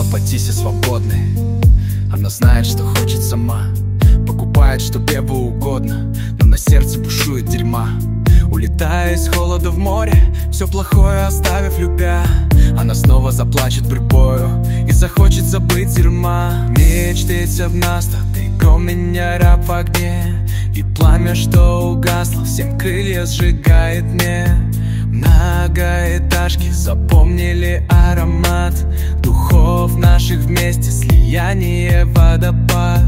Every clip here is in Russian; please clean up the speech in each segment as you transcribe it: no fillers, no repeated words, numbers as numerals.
по Тисе свободной. Она знает, что хочет сама, покупает, что певу угодно, но на сердце бушует дерьма. Улетая из холода в море, все плохое оставив любя, она снова заплачет прибою и захочет забыть дерьма. Мечты в нас, ты у меня раб в огне, и пламя, что угасло, всем крылья сжигает мне. Многоэтажки запомнили аромат духов наших вместе, слияние, водопад.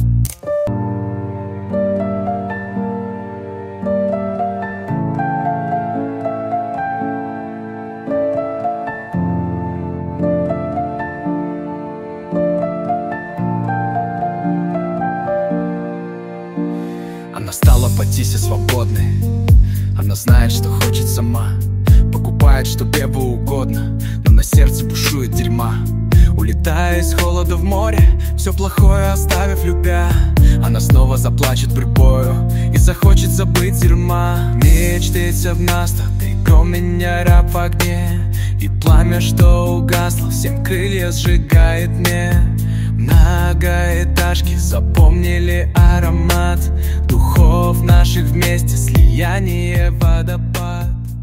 Она стала по Тисе свободной. Она знает, что хочет сама, покупает, что певу угодно, но на сердце бушует дерьма. Улетая из холода в море, все плохое оставив любя, она снова заплачет прибою и захочет забыть дерьма. Мечты в нас, ты у меня раб в огне, и пламя, что угасло, всем крылья сжигает мне. Многоэтажки запомнили аромат духов наших вместе, слияние, водопад.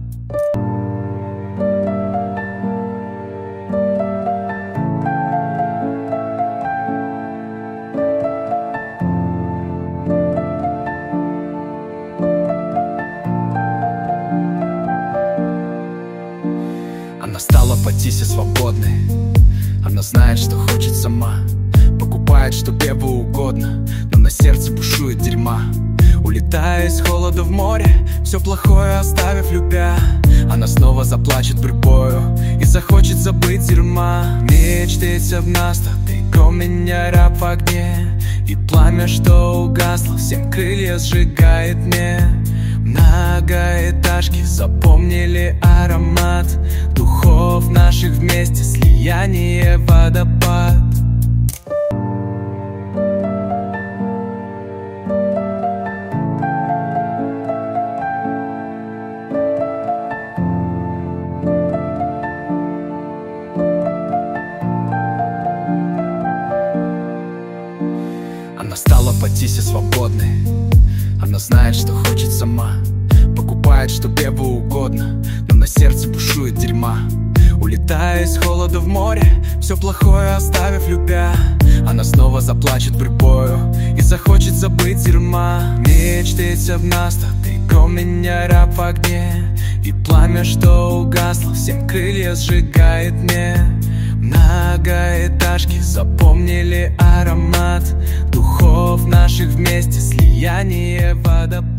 Она стала по Тисе свободной. Она знает, что хочет сама, покупает, что певу угодно, но на сердце бушует дерьма. Улетая из холода в море, все плохое оставив любя, она снова заплачет прибою и захочет забыть дерьма. Мечты в нас, ты у меня раб в огне, и пламя, что угасло, всем крылья сжигает мне. Многоэтажки запомнили аромат духов наших вместе, слияние, водопад. Она стала по Тисе свободной. Она знает, что хочет сама, покупает, что певу угодно, но на сердце бушует дерьма. Улетая из холода в море, все плохое оставив любя, она снова заплачет прибою и захочет забыть дерьма. Мечты в нас, ты у меня раб в огне, и пламя, что угасло, всем крылья сжигает мне. Многоэтажки запомнили аромат духов наших вместе, слияние, водопад.